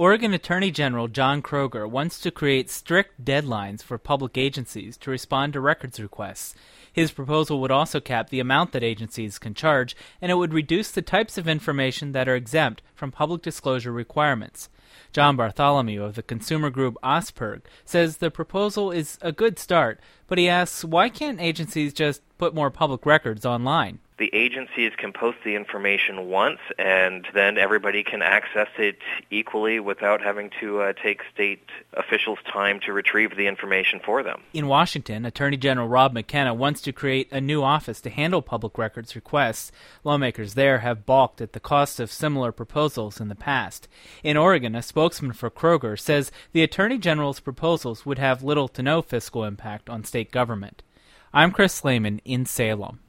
Oregon Attorney General John Kroger wants to create strict deadlines for public agencies to respond to records requests. His proposal would also cap the amount that agencies can charge, and it would reduce the types of information that are exempt from public disclosure requirements. John Bartholomew of the consumer group Osperg says the proposal is a good start, but he asks, why can't agencies just put more public records online? The agencies can post the information once, and then everybody can access it equally without having to take state officials' time to retrieve the information for them. In Washington, Attorney General Rob McKenna wants to create a new office to handle public records requests. Lawmakers there have balked at the cost of similar proposals in the past. In Oregon, a spokesman for Kroger says the Attorney General's proposals would have little to no fiscal impact on state government. I'm Chris Slayman in Salem.